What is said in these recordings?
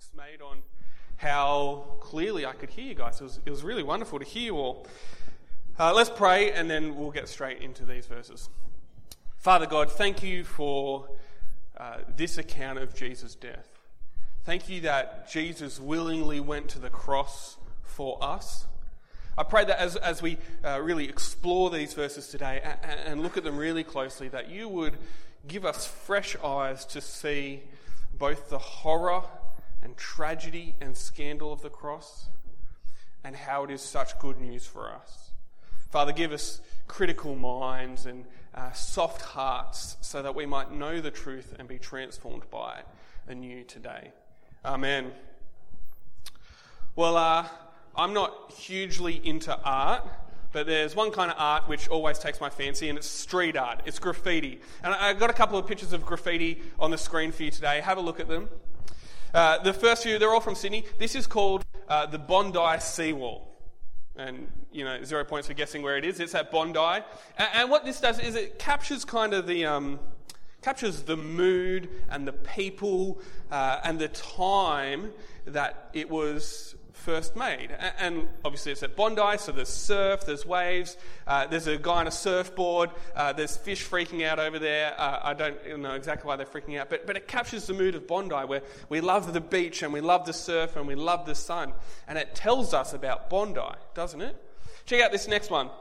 dismayed on how clearly I could hear you guys. It was really wonderful to hear you all. Let's pray and then we'll get straight into these verses. Father God, thank you for this account of Jesus' death. Thank you that Jesus willingly went to the cross for us. I pray that as we really explore these verses today and look at them really closely, that you would give us fresh eyes to see both the horror and tragedy and scandal of the cross and how it is such good news for us. Father, give us critical minds and soft hearts so that we might know the truth and be transformed by it anew today. Amen. Well, I'm not hugely into art, but there's one kind of art which always takes my fancy, and it's street art. It's graffiti. And I've got a couple of pictures of graffiti on the screen for you today. Have a look at them. The first few, they're all from Sydney. This is called the Bondi Seawall. And, 0 points for guessing where it is. It's at Bondi. And what this does is it captures kind of captures the mood and the people and the time that it was first made. And obviously it's at Bondi, so there's surf, there's waves, there's a guy on a surfboard, there's fish freaking out over there. I don't know exactly why they're freaking out, but it captures the mood of Bondi, where we love the beach and we love the surf and we love the sun. And it tells us about Bondi, doesn't it? Check out this next one.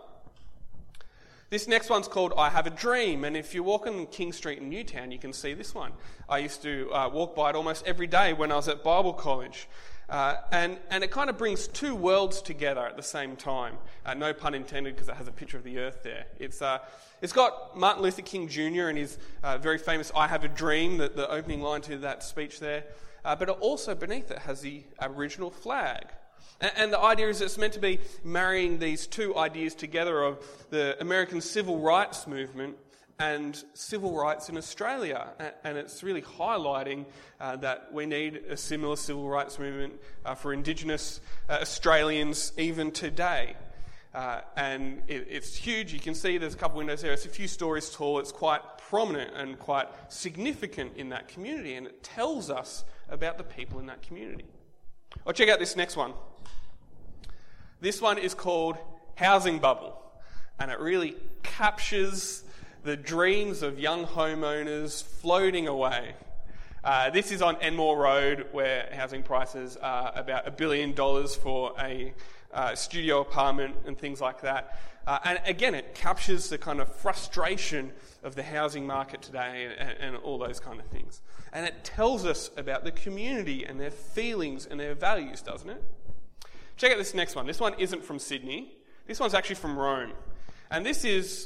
This next one's called I Have a Dream, and if you walk on King Street in Newtown, you can see this one. I used to walk by it almost every day when I was at Bible college. And it kind of brings two worlds together at the same time. No pun intended, because it has a picture of the earth there. It's got Martin Luther King Jr. and his very famous I Have a Dream, the opening line to that speech there. But it also beneath it has the Aboriginal flag. And the idea is it's meant to be marrying these two ideas together of the American civil rights movement and civil rights in Australia. And it's really highlighting that we need a similar civil rights movement for Indigenous Australians even today. And it's huge. You can see there's a couple windows there. It's a few stories tall. It's quite prominent and quite significant in that community. And it tells us about the people in that community. Well, check out this next one. This one is called Housing Bubble. And it really captures the dreams of young homeowners floating away. This is on Enmore Road, where housing prices are about $1 billion for a studio apartment and things like that. And again, it captures the kind of frustration of the housing market today and all those kind of things. And it tells us about the community and their feelings and their values, doesn't it? Check out this next one. This one isn't from Sydney. This one's actually from Rome. And this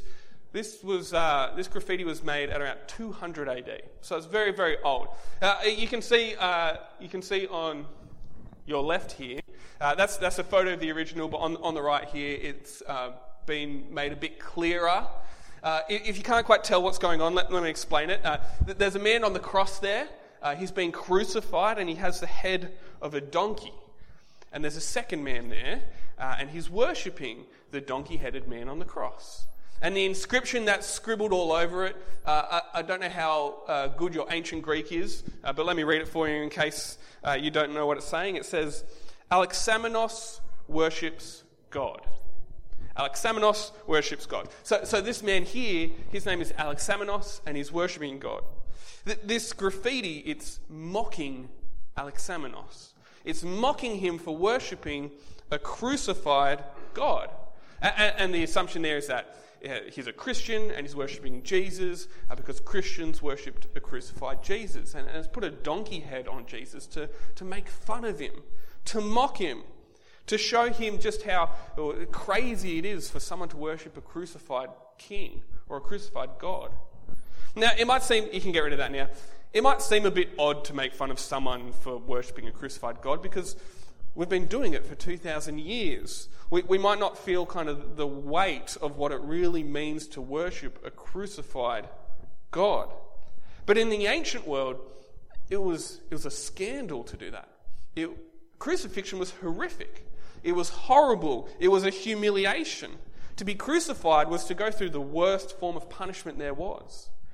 graffiti was made at around 200 AD, so it's very, very old. You can see on your left here. That's a photo of the original, but on the right here, it's been made a bit clearer. If you can't quite tell what's going on, let me explain it. There's a man on the cross there. He's been crucified, and he has the head of a donkey. And there's a second man there, and he's worshipping the donkey-headed man on the cross. And the inscription that's scribbled all over it, I don't know how good your ancient Greek is, but let me read it for you in case you don't know what it's saying. It says, Alexamenos worships God. Alexamenos worships God. So this man here, his name is Alexamenos, and he's worshipping God. This graffiti, it's mocking Alexamenos. It's mocking him for worshipping a crucified God. And the assumption there is that he's a Christian and he's worshipping Jesus because Christians worshipped a crucified Jesus. And it's put a donkey head on Jesus to make fun of him, to mock him, to show him just how crazy it is for someone to worship a crucified king or a crucified God. Now, it might seem, you can get rid of that now, it might seem a bit odd to make fun of someone for worshipping a crucified God because we've been doing it for 2,000 years. We might not feel kind of the weight of what it really means to worship a crucified God. But in the ancient world, it was a scandal to do that. Crucifixion was horrific. It was horrible. It was a humiliation. To be crucified was to go through the worst form of punishment there was.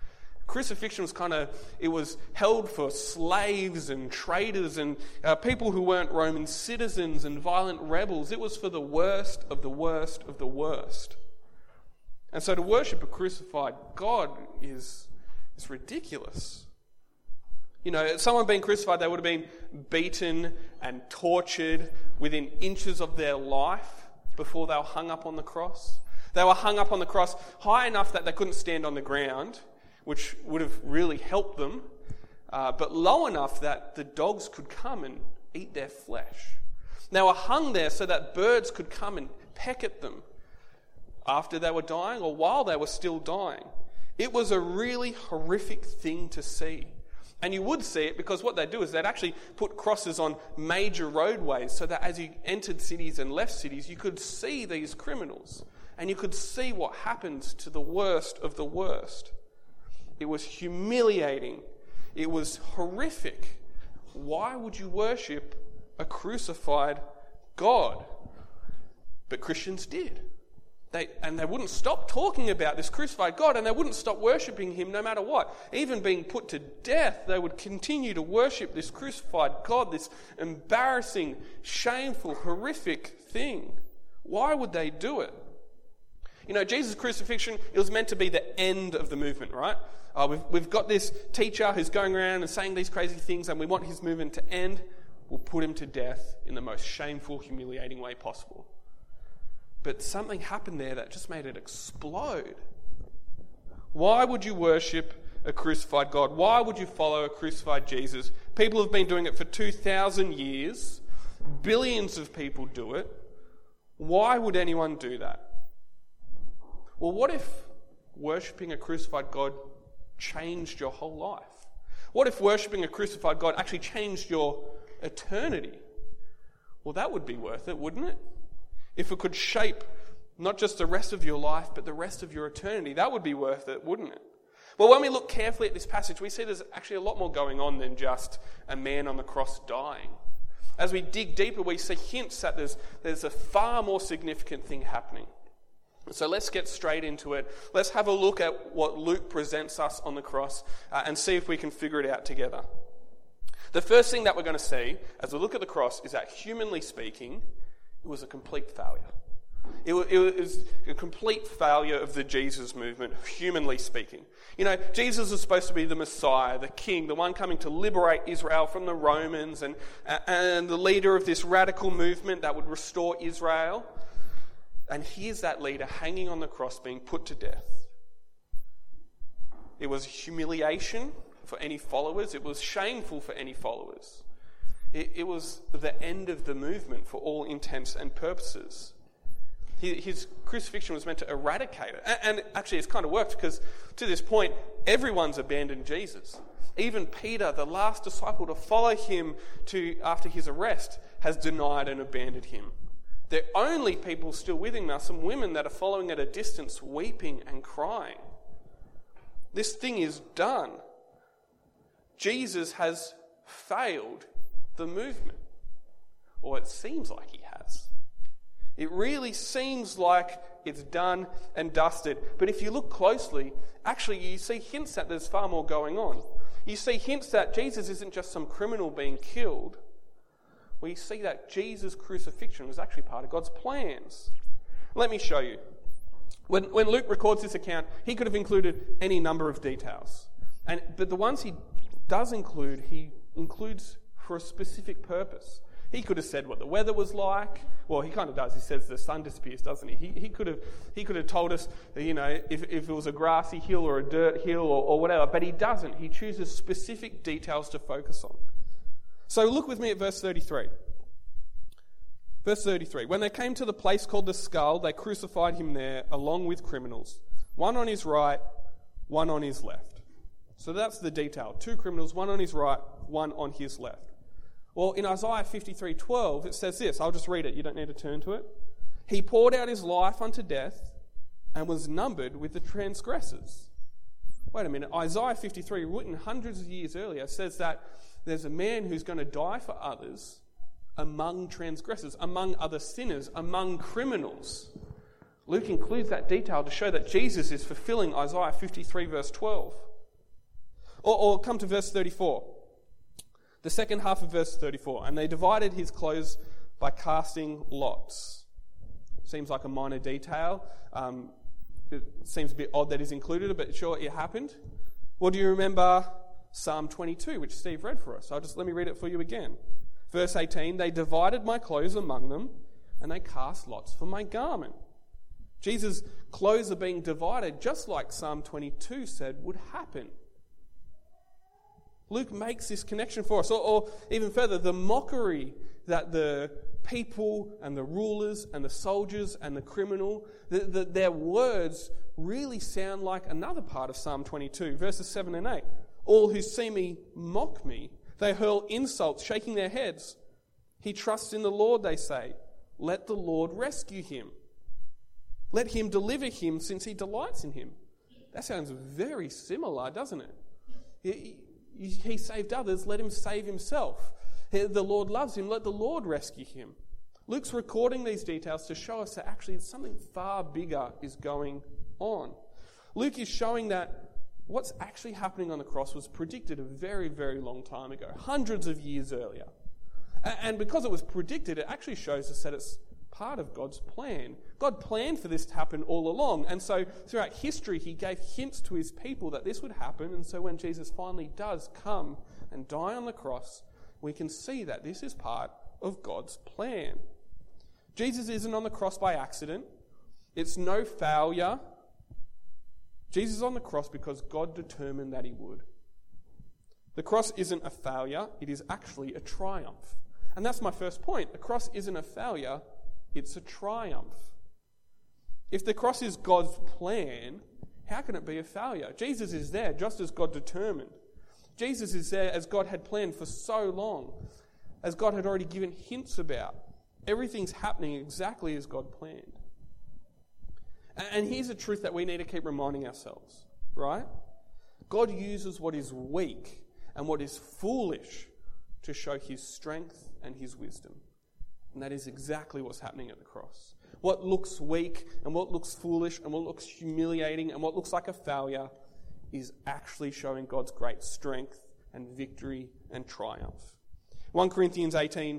Crucifixion was it was held for slaves and traitors and people who weren't Roman citizens and violent rebels. It was for the worst of the worst of the worst. And so to worship a crucified God is ridiculous. You know, someone being crucified, they would have been beaten and tortured within inches of their life before they were hung up on the cross. They were hung up on the cross high enough that they couldn't stand on the ground, which would have really helped them, but low enough that the dogs could come and eat their flesh. They were hung there so that birds could come and peck at them after they were dying or while they were still dying. It was a really horrific thing to see. And you would see it because what they'd do is they'd actually put crosses on major roadways so that as you entered cities and left cities, you could see these criminals and you could see what happened to the worst of the worst. It was humiliating. It was horrific. Why would you worship a crucified God? But Christians did. They wouldn't stop talking about this crucified God, and they wouldn't stop worshipping him no matter what. Even being put to death, they would continue to worship this crucified God, this embarrassing, shameful, horrific thing. Why would they do it? You know, Jesus' crucifixion, it was meant to be the end of the movement, right? We've got this teacher who's going around and saying these crazy things, and we want his movement to end. We'll put him to death in the most shameful, humiliating way possible. But something happened there that just made it explode. Why would you worship a crucified God? Why would you follow a crucified Jesus? People have been doing it for 2,000 years. Billions of people do it. Why would anyone do that? Well, what if worshipping a crucified God changed your whole life? What if worshipping a crucified God actually changed your eternity? Well, that would be worth it, wouldn't it? If it could shape not just the rest of your life, but the rest of your eternity, that would be worth it, wouldn't it? Well, when we look carefully at this passage, we see there's actually a lot more going on than just a man on the cross dying. As we dig deeper, we see hints that there's a far more significant thing happening. So let's get straight into it. Let's have a look at what Luke presents us on the cross and see if we can figure it out together. The first thing that we're going to see as we look at the cross is that, humanly speaking, it was a complete failure. It was a complete failure of the Jesus movement, humanly speaking. You know, Jesus was supposed to be the Messiah, the King, the one coming to liberate Israel from the Romans and the leader of this radical movement that would restore Israel. And here's that leader hanging on the cross being put to death. It was humiliation for any followers. It was shameful for any followers. It was the end of the movement for all intents and purposes. His crucifixion was meant to eradicate it. And actually it's kind of worked because to this point, everyone's abandoned Jesus. Even Peter, the last disciple to follow him after his arrest, has denied and abandoned him. The only people still with him are some women that are following at a distance, weeping and crying. This thing is done. Jesus has failed the movement. Or it seems like he has. It really seems like it's done and dusted. But if you look closely, actually you see hints that there's far more going on. You see hints that Jesus isn't just some criminal being killed. We see that Jesus' crucifixion was actually part of God's plans. Let me show you. When Luke records this account, he could have included any number of details. But the ones he does include, he includes for a specific purpose. He could have said what the weather was like. Well, he kind of does. He says the sun disappears, doesn't he? He could have told us, you know, if it was a grassy hill or a dirt hill or whatever. But he doesn't. He chooses specific details to focus on. So look with me at verse 33. Verse 33. When they came to the place called the Skull, they crucified him there along with criminals, one on his right, one on his left. So that's the detail. 2 criminals, one on his right, one on his left. Well, in Isaiah 53:12, it says this. I'll just read it. You don't need to turn to it. He poured out his life unto death and was numbered with the transgressors. Wait a minute. Isaiah 53, written hundreds of years earlier, says that there's a man who's going to die for others among transgressors, among other sinners, among criminals. Luke includes that detail to show that Jesus is fulfilling Isaiah 53 verse 12. Or come to verse 34. The second half of verse 34. And they divided his clothes by casting lots. Seems like a minor detail. It seems a bit odd that is included, but sure, it happened. Well, do you remember Psalm 22, which Steve read for us? Let me read it for you again. Verse 18, they divided my clothes among them, and they cast lots for my garment. Jesus' clothes are being divided, just like Psalm 22 said would happen. Luke makes this connection for us. Or even further, the mockery that the people and the rulers and the soldiers and the criminal, their words really sound like another part of Psalm 22, verses 7 and 8. All who see me mock me. They hurl insults, shaking their heads. He trusts in the Lord, they say. Let the Lord rescue him. Let him deliver him, since he delights in him. That sounds very similar, doesn't it? He saved others, let him save himself. The Lord loves him, let the Lord rescue him. Luke's recording these details to show us that actually something far bigger is going on. Luke is showing that what's actually happening on the cross was predicted a very, very long time ago, hundreds of years earlier. And because it was predicted, it actually shows us that it's part of God's plan. God planned for this to happen all along. And so throughout history, he gave hints to his people that this would happen. And so when Jesus finally does come and die on the cross, we can see that this is part of God's plan. Jesus isn't on the cross by accident. It's no failure. Jesus is on the cross because God determined that he would. The cross isn't a failure, it is actually a triumph. And that's my first point. The cross isn't a failure, it's a triumph. If the cross is God's plan, how can it be a failure? Jesus is there just as God determined. Jesus is there as God had planned for so long, as God had already given hints about. Everything's happening exactly as God planned. And here's a truth that we need to keep reminding ourselves, right? God uses what is weak and what is foolish to show his strength and his wisdom. And that is exactly what's happening at the cross. What looks weak and what looks foolish and what looks humiliating and what looks like a failure is actually showing God's great strength and victory and triumph. 1 Corinthians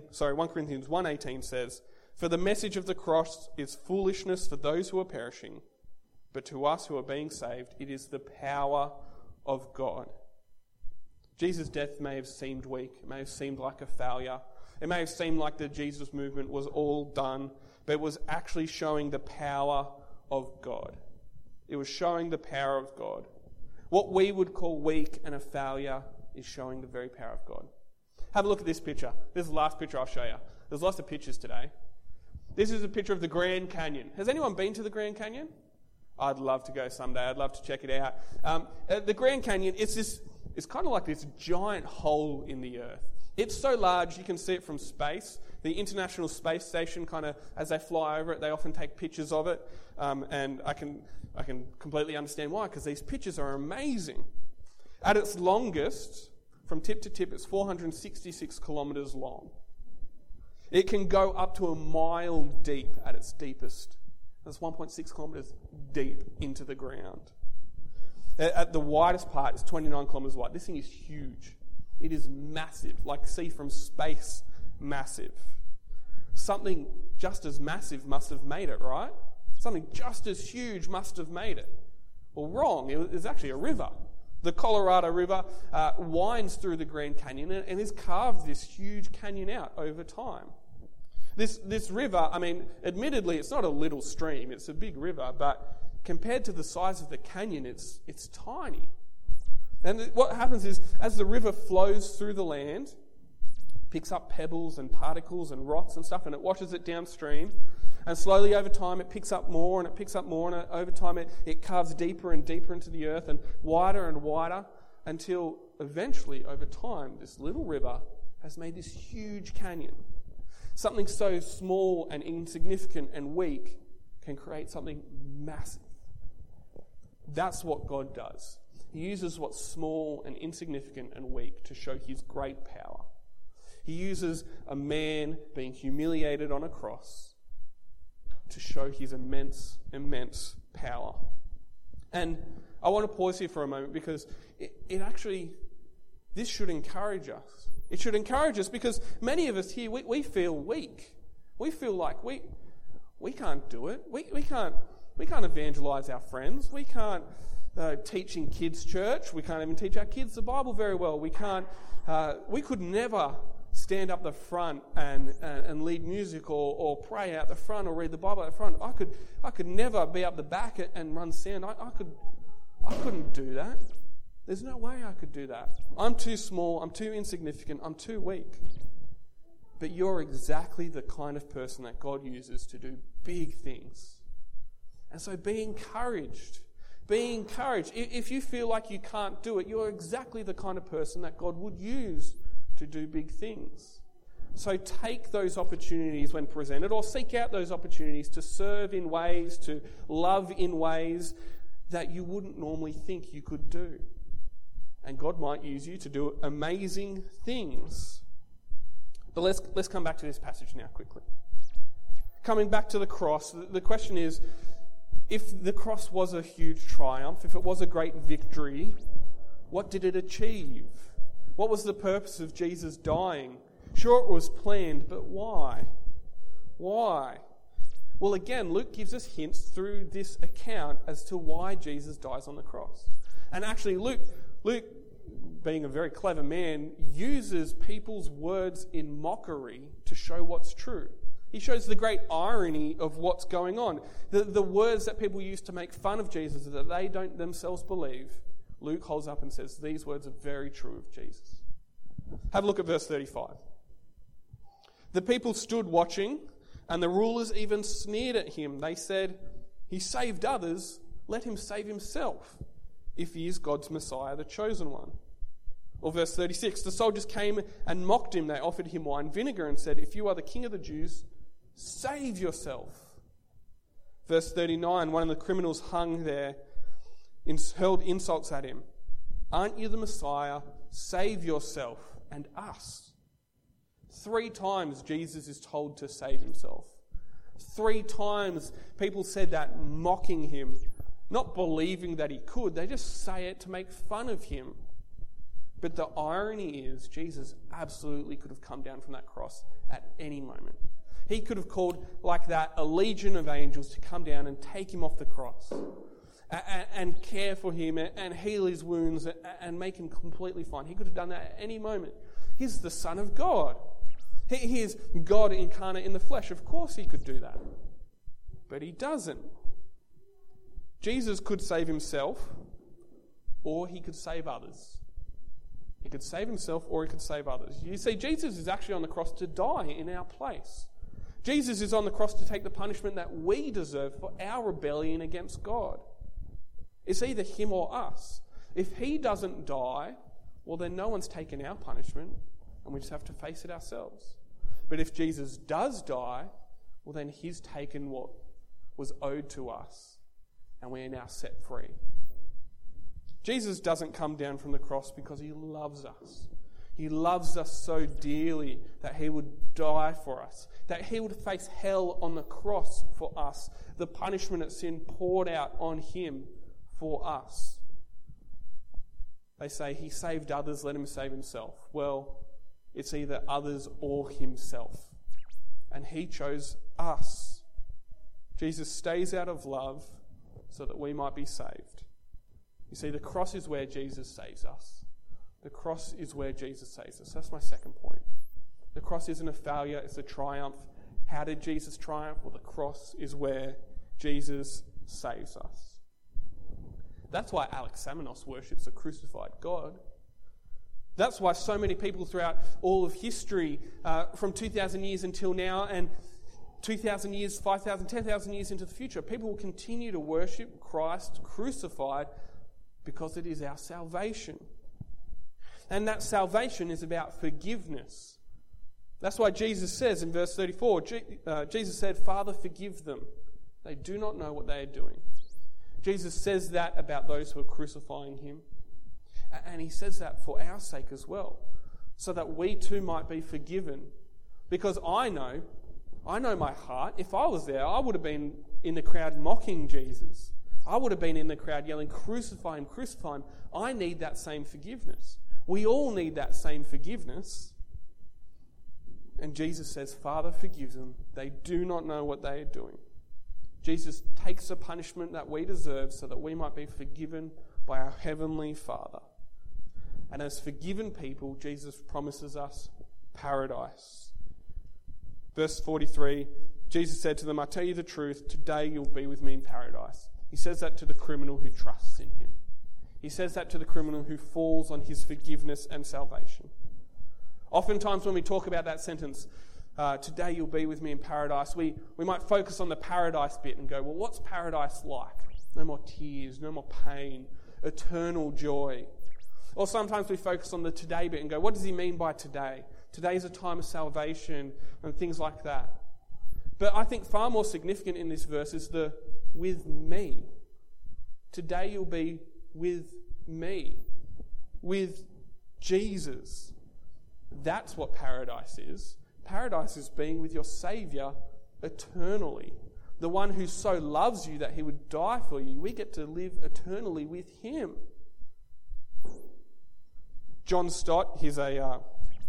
1:18 says, "For the message of the cross is foolishness for those who are perishing, but to us who are being saved, it is the power of God." Jesus' death may have seemed weak, it may have seemed like a failure, it may have seemed like the Jesus movement was all done, but it was actually showing the power of God. It was showing the power of God. What we would call weak and a failure is showing the very power of God. Have a look at this picture. This is the last picture I'll show you. There's lots of pictures today. This is a picture of the Grand Canyon. Has anyone been to the Grand Canyon? I'd love to go someday. I'd love to check it out. The Grand Canyon, it's kind of like this giant hole in the earth. It's so large you can see it from space. The International Space Station, kind of as they fly over it, they often take pictures of it, and I can completely understand why, because these pictures are amazing. At its longest, from tip to tip, it's 466 kilometres long. It can go up to a mile deep at its deepest. That's 1.6 kilometres deep into the ground. At the widest part, it's 29 kilometres wide. This thing is huge. It is massive, like see from space massive. Something just as massive must have made it, right? Something just as huge must have made it. Well, wrong. It's actually a river. The Colorado River winds through the Grand Canyon and has carved this huge canyon out over time. This river, I mean, admittedly, it's not a little stream, it's a big river, but compared to the size of the canyon, it's tiny. And what happens is, as the river flows through the land, picks up pebbles and particles and rocks and stuff, and it washes it downstream, and slowly over time it picks up more and it picks up more, and over time it carves deeper and deeper into the earth and wider, until eventually, over time, this little river has made this huge canyon. Something so small and insignificant and weak can create something massive. That's what God does. He uses what's small and insignificant and weak to show his great power. He uses a man being humiliated on a cross to show his immense, immense power. And I want to pause here for a moment because it actually, this should encourage us. It should encourage us because many of us here, we feel weak. We feel like we can't do it. We can't evangelize our friends. We can't teach in kids' church. We can't even teach our kids the Bible very well. We could never stand up the front and lead music or pray out the front or read the Bible out the front. I could never be up the back and run sound. I couldn't do that. There's no way I could do that. I'm too small. I'm too insignificant. I'm too weak. But you're exactly the kind of person that God uses to do big things. And so be encouraged. Be encouraged. If you feel like you can't do it, you're exactly the kind of person that God would use to do big things. So take those opportunities when presented, or seek out those opportunities to serve in ways, to love in ways that you wouldn't normally think you could do. And God might use you to do amazing things. But let's come back to this passage now quickly. Coming back to the cross, the question is, if the cross was a huge triumph, if it was a great victory, what did it achieve? What was the purpose of Jesus dying? Sure, it was planned, but why? Why? Well, again, Luke gives us hints through this account as to why Jesus dies on the cross. And actually, Luke, being a very clever man, uses people's words in mockery to show what's true. He shows the great irony of what's going on. The words that people use to make fun of Jesus that they don't themselves believe, Luke holds up and says, these words are very true of Jesus. Have a look at verse 35. The people stood watching, and the rulers even sneered at him. They said, he saved others, let him save himself, if he is God's Messiah, the chosen one. Or verse 36, the soldiers came and mocked him. They offered him wine vinegar and said, if you are the king of the Jews, save yourself. Verse 39, one of the criminals hung there hurled insults at him. Aren't you the Messiah? Save yourself and us. 3 times Jesus is told to save himself. 3 times people said that, mocking him, not believing that he could. They just say it to make fun of him. But the irony is, Jesus absolutely could have come down from that cross at any moment. He could have called like that a legion of angels to come down and take him off the cross and care for him and heal his wounds and make him completely fine. He could have done that at any moment. He's the Son of God. He is God incarnate in the flesh. Of course he could do that. But he doesn't. Jesus could save himself, or he could save others. He could save himself, or he could save others. You see, Jesus is actually on the cross to die in our place. Jesus is on the cross to take the punishment that we deserve for our rebellion against God. It's either him or us. If he doesn't die, well, then no one's taken our punishment, and we just have to face it ourselves. But if Jesus does die, well, then he's taken what was owed to us, and we are now set free. Jesus doesn't come down from the cross because he loves us. He loves us so dearly that he would die for us, that he would face hell on the cross for us, the punishment of sin poured out on him for us. They say he saved others, let him save himself. Well, it's either others or himself. And he chose us. Jesus stays out of love so that we might be saved. You see, the cross is where Jesus saves us. The cross is where Jesus saves us. That's my second point. The cross isn't a failure, it's a triumph. How did Jesus triumph? Well, the cross is where Jesus saves us. That's why Alexamenos worships a crucified God. That's why so many people throughout all of history, from 2,000 years until now, and 2,000 years, 5,000, 10,000 years into the future, people will continue to worship Christ crucified because it is our salvation. And that salvation is about forgiveness. That's why Jesus says in verse 34, Jesus said, Father, forgive them. They do not know what they are doing. Jesus says that about those who are crucifying him. And he says that for our sake as well, so that we too might be forgiven. Because I know my heart. If I was there, I would have been in the crowd mocking Jesus. I would have been in the crowd yelling, crucify him, crucify him. I need that same forgiveness. We all need that same forgiveness. And Jesus says, Father, forgive them. They do not know what they are doing. Jesus takes the punishment that we deserve so that we might be forgiven by our heavenly Father. And as forgiven people, Jesus promises us paradise. Verse 43, Jesus said to them, I tell you the truth, today you'll be with me in paradise. He says that to the criminal who trusts in him. He says that to the criminal who falls on his forgiveness and salvation. Oftentimes when we talk about that sentence, today you'll be with me in paradise, we might focus on the paradise bit and go, well, what's paradise like? No more tears, no more pain, eternal joy. Or sometimes we focus on the today bit and go, what does he mean by today? Today is a time of salvation and things like that. But I think far more significant in this verse is the with me. Today you'll be with me, with Jesus. That's what paradise is. Paradise is being with your Saviour eternally. The one who so loves you that he would die for you. We get to live eternally with him. John Stott, he's a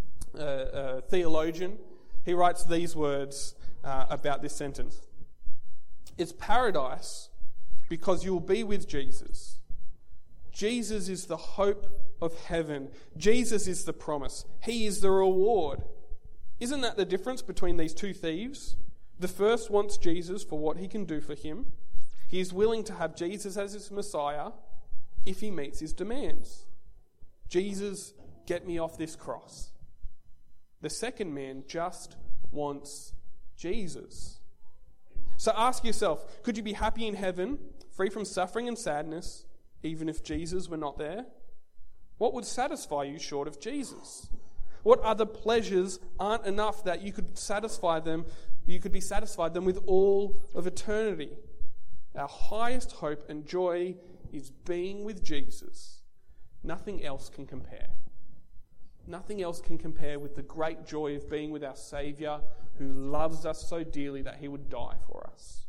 theologian. He writes these words about this sentence. It's paradise because you'll be with Jesus. Jesus is the hope of heaven. Jesus is the promise. He is the reward. Isn't that the difference between these two thieves? The first wants Jesus for what he can do for him. He is willing to have Jesus as his Messiah if he meets his demands. Jesus, get me off this cross. The second man just wants Jesus. So ask yourself, could you be happy in heaven, free from suffering and sadness, even if Jesus were not there? What would satisfy you short of Jesus? What other pleasures aren't enough that you could satisfy them? You could be satisfied them with all of eternity. Our highest hope and joy is being with Jesus. Nothing else can compare. Nothing else can compare with the great joy of being with our Saviour who loves us so dearly that he would die for us.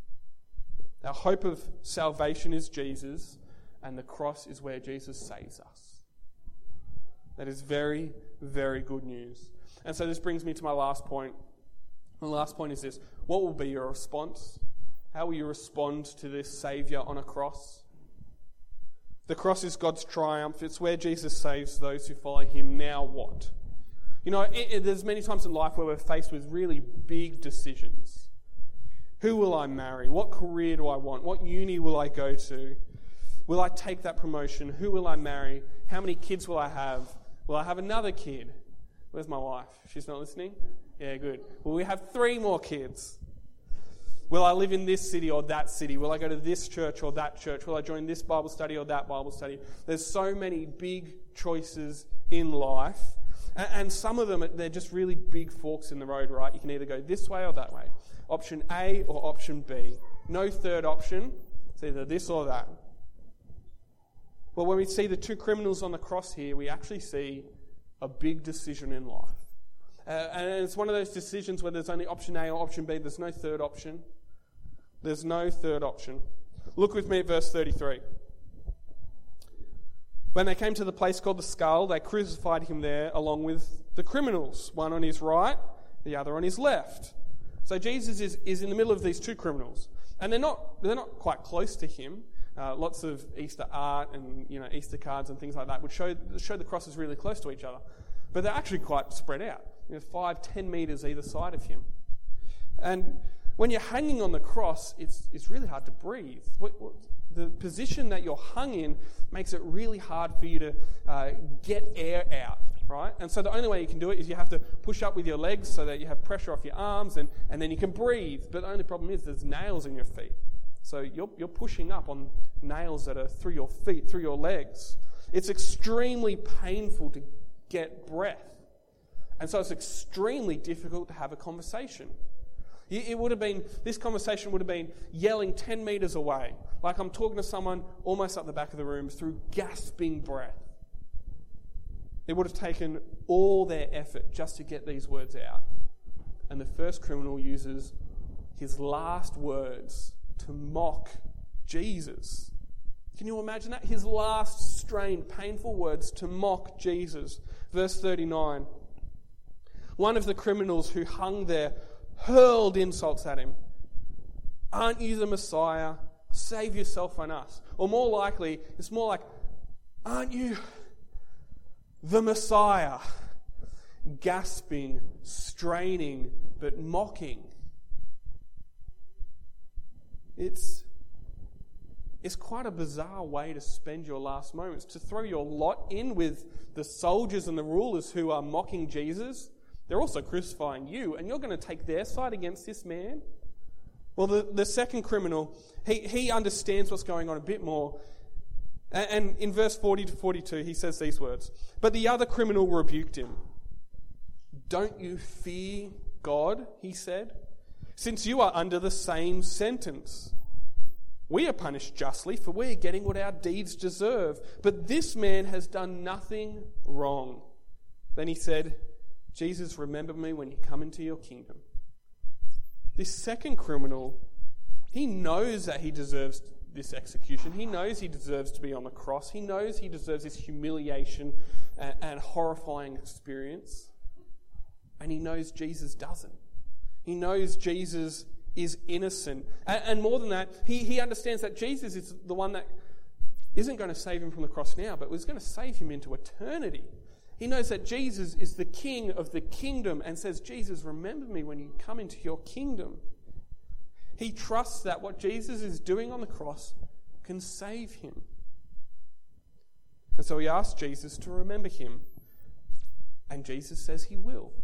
Our hope of salvation is Jesus, and the cross is where Jesus saves us. That is very, very good news. And so this brings me to my last point. The last point is this. What will be your response? How will you respond to this Saviour on a cross? The cross is God's triumph. It's where Jesus saves those who follow him. Now what? You know, there's many times in life where we're faced with really big decisions. Who will I marry? What career do I want? What uni will I go to? Will I take that promotion? Who will I marry? How many kids will I have? Will I have another kid? Where's my wife? She's not listening? Yeah, good. Will we have 3 more kids? Will I live in this city or that city? Will I go to this church or that church? Will I join this Bible study or that Bible study? There's so many big choices in life. And some of them, they're just really big forks in the road, right? You can either go this way or that way. Option A or option B. No third option. It's either this or that. But when we see the 2 criminals on the cross here, we actually see a big decision in life. And it's one of those decisions where there's only option A or option B. There's no third option. There's no third option. Look with me at verse 33. When they came to the place called the Skull, they crucified him there along with the criminals, one on his right, the other on his left. So Jesus is in the middle of these 2 criminals, and they're not quite close to him. Lots of Easter art and Easter cards and things like that would show the crosses really close to each other, but they're actually quite spread out, 5-10 meters either side of him. And when you're hanging on the cross, it's really hard to breathe. The position that you're hung in makes it really hard for you to get air out, right? And so the only way you can do it is you have to push up with your legs so that you have pressure off your arms, and then you can breathe. But the only problem is there's nails in your feet. So you're pushing up on nails that are through your feet, through your legs. It's extremely painful to get breath. And so it's extremely difficult to have a conversation. This conversation would have been yelling 10 meters away, like I'm talking to someone almost up the back of the room through gasping breath. It would have taken all their effort just to get these words out. And the first criminal uses his last words to mock Jesus. Can you imagine that? His last strained, painful words to mock Jesus. Verse 39. One of the criminals who hung there hurled insults at him. Aren't you the Messiah? Save yourself and us. Or more likely, it's more like, aren't you the Messiah? Gasping, straining, but mocking. It's quite a bizarre way to spend your last moments, to throw your lot in with the soldiers and the rulers who are mocking Jesus. They're also crucifying you, and you're going to take their side against this man? Well, the second criminal, he understands what's going on a bit more. And in verse 40 to 42, he says these words. But the other criminal rebuked him. Don't you fear God, he said, since you are under the same sentence. We are punished justly, for we are getting what our deeds deserve. But this man has done nothing wrong. Then he said, Jesus, remember me when you come into your kingdom. This second criminal, he knows that he deserves this execution. He knows he deserves to be on the cross. He knows he deserves this humiliation and horrifying experience. And he knows Jesus doesn't. He knows Jesus is innocent. And more than that, he understands that Jesus is the one that isn't going to save him from the cross now, but was going to save him into eternity. He knows that Jesus is the King of the kingdom and says, Jesus, remember me when you come into your kingdom. He trusts that what Jesus is doing on the cross can save him. And so he asks Jesus to remember him. And Jesus says he will.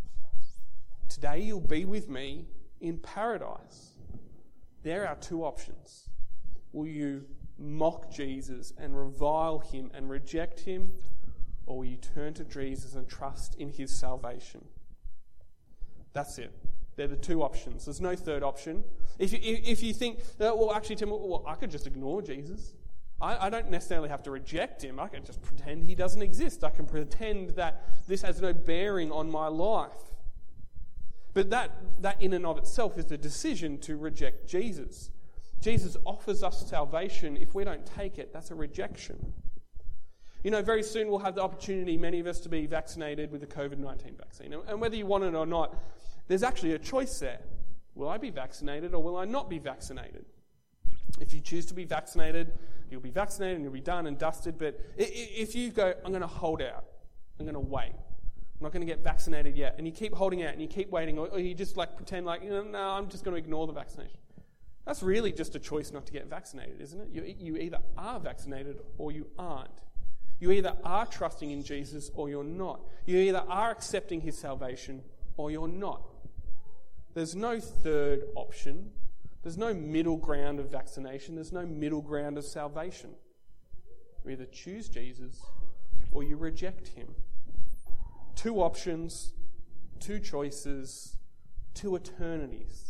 Today you'll be with me in paradise. There are two options. Will you mock Jesus and revile him and reject him? Or will you turn to Jesus and trust in his salvation? That's it. They're the two options. There's no third option. If you think, well, actually, Tim, well, I could just ignore Jesus. I don't necessarily have to reject him. I can just pretend he doesn't exist. I can pretend that this has no bearing on my life. But that in and of itself is the decision to reject Jesus. Jesus offers us salvation. If we don't take it, that's a rejection. You know, very soon we'll have the opportunity, many of us, to be vaccinated with the COVID-19 vaccine. And whether you want it or not, there's actually a choice there. Will I be vaccinated or will I not be vaccinated? If you choose to be vaccinated, you'll be vaccinated and you'll be done and dusted. But if you go, I'm going to hold out, I'm going to wait, I'm not going to get vaccinated yet, and you keep holding out and you keep waiting, or you just pretend no, I'm just going to ignore the vaccination. That's really just a choice not to get vaccinated, isn't it? You either are vaccinated or you aren't. You either are trusting in Jesus or you're not. You either are accepting his salvation or you're not. There's no third option. There's no middle ground of vaccination. There's no middle ground of salvation. You either choose Jesus or you reject him. Two options, two choices, two eternities.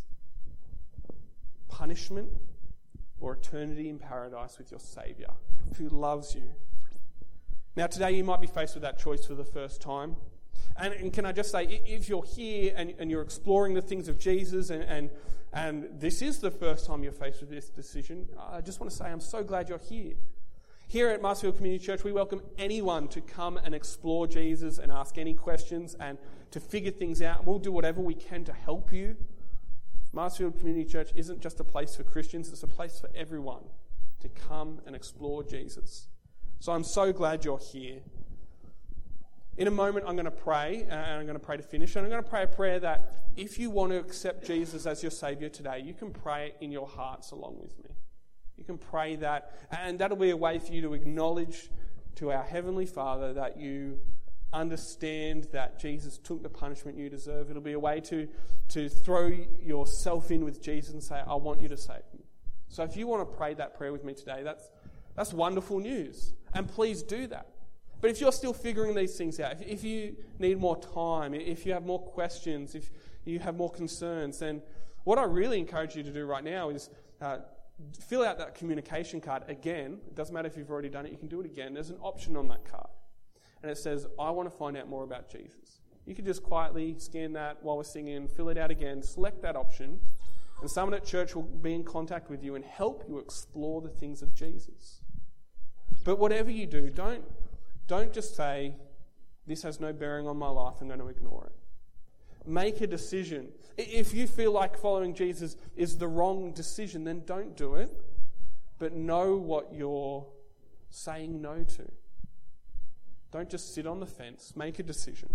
Punishment or eternity in paradise with your Saviour who loves you. Now today you might be faced with that choice for the first time. And can I just say, if you're here and you're exploring the things of Jesus and this is the first time you're faced with this decision, I just want to say I'm so glad you're here. Here at Marsfield Community Church, we welcome anyone to come and explore Jesus and ask any questions and to figure things out. We'll do whatever we can to help you. Marsfield Community Church isn't just a place for Christians, it's a place for everyone to come and explore Jesus. So I'm so glad you're here. In a moment, I'm going to pray, and I'm going to pray to finish. And I'm going to pray a prayer that if you want to accept Jesus as your Saviour today, you can pray it in your hearts along with me. You can pray that, and that'll be a way for you to acknowledge to our Heavenly Father that you understand that Jesus took the punishment you deserve. It'll be a way to throw yourself in with Jesus and say, I want you to save me. So if you want to pray that prayer with me today, that's wonderful news. And please do that. But if you're still figuring these things out, if you need more time, if you have more questions, if you have more concerns, then what I really encourage you to do right now is fill out that communication card again. It doesn't matter if you've already done it, you can do it again. There's an option on that card. And it says, I want to find out more about Jesus. You can just quietly scan that while we're singing, fill it out again, select that option, And someone at church will be in contact with you and help you explore the things of Jesus. But whatever you do, don't just say, this has no bearing on my life, I'm going to ignore it. Make a decision. If you feel like following Jesus is the wrong decision, then don't do it. But know what you're saying no to. Don't just sit on the fence. Make a decision.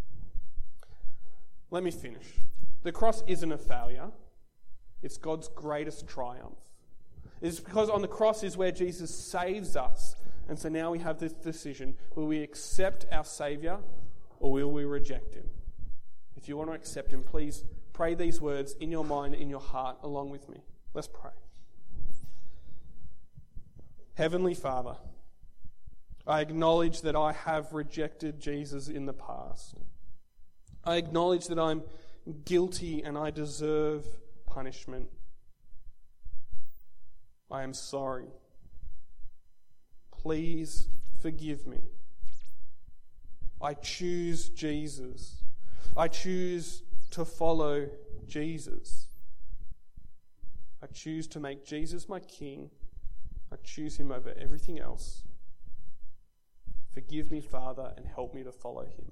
Let me finish. The cross isn't a failure. It's God's greatest triumph. It's because on the cross is where Jesus saves us. And so now we have this decision. Will we accept our Saviour or will we reject him? If you want to accept him, please pray these words in your mind, in your heart, along with me. Let's pray. Heavenly Father, I acknowledge that I have rejected Jesus in the past. I acknowledge that I'm guilty and I deserve punishment. I am sorry. Please forgive me. I choose Jesus. I choose to follow Jesus. I choose to make Jesus my King. I choose him over everything else. Forgive me, Father, and help me to follow him.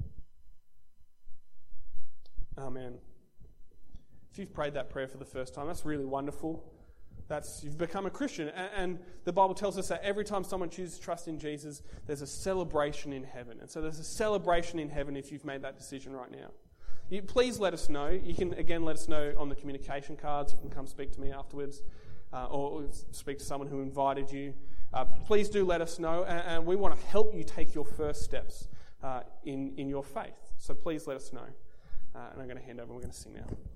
Amen. If you've prayed that prayer for the first time, that's really wonderful. You've become a Christian. And the Bible tells us that every time someone chooses to trust in Jesus, there's a celebration in heaven. And so there's a celebration in heaven if you've made that decision right now. Please let us know. You can, again, let us know on the communication cards. You can come speak to me afterwards or speak to someone who invited you. Please do let us know. And we want to help you take your first steps in your faith. So please let us know. And I'm going to hand over. We're going to sing now.